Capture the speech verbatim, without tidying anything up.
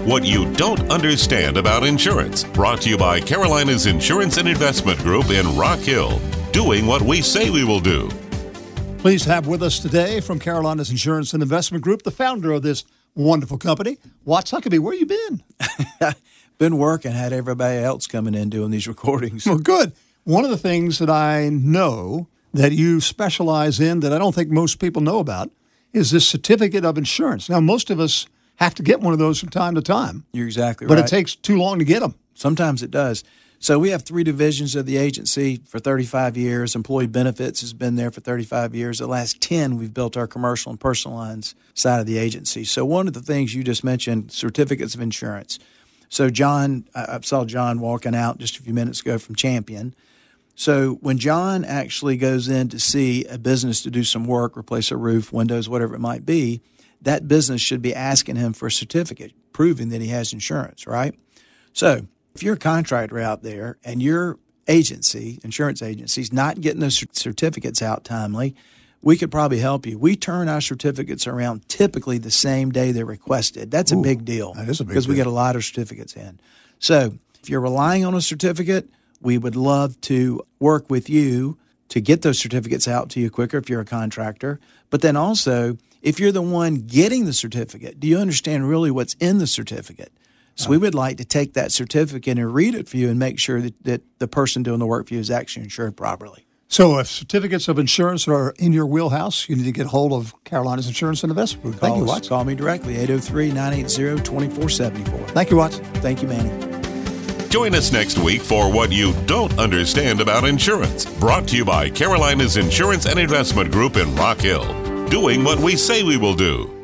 What You Don't Understand About Insurance. Brought to you by Carolina's Insurance and Investment Group in Rock Hill. Doing what we say we will do. Pleased to have with us today from Carolina's Insurance and Investment Group, the founder of this wonderful company, Watts Huckabee. Where you been? Been working, had everybody else coming in doing these recordings. Well, good. One of the things that I know that you specialize in that I don't think most people know about is this certificate of insurance. Now, most of us have to get one of those from time to time. You're exactly but right. But it takes too long to get them. Sometimes it does. So we have three divisions of the agency for thirty-five years. Employee benefits has been there for thirty-five years. The last ten, we've built our commercial and personal lines side of the agency. So one of the things you just mentioned, certificates of insurance. So John, I saw John walking out just a few minutes ago from Champion. So when John actually goes in to see a business to do some work, replace a roof, windows, whatever it might be, that business should be asking him for a certificate proving that he has insurance, right? So if you're a contractor out there and your agency, insurance agency, is not getting those certificates out timely, we could probably help you. We turn our certificates around typically the same day they're requested. That's Ooh, a big deal. That is a big deal. Because we get a lot of certificates in. So if you're relying on a certificate, we would love to work with you to get those certificates out to you quicker if you're a contractor. But then also, if you're the one getting the certificate, do you understand really what's in the certificate? So we would like to take that certificate and read it for you and make sure that, that the person doing the work for you is actually insured properly. So if certificates of insurance are in your wheelhouse, you need to get hold of Carolina's Insurance and Investment Group. Thank Call you, us. Watts. Call me directly, eight oh three, nine eight zero, two four seven four. Thank you, Watts. Thank you, Manny. Join us next week for What You Don't Understand About Insurance. Brought to you by Carolina's Insurance and Investment Group in Rock Hill. Doing what we say we will do.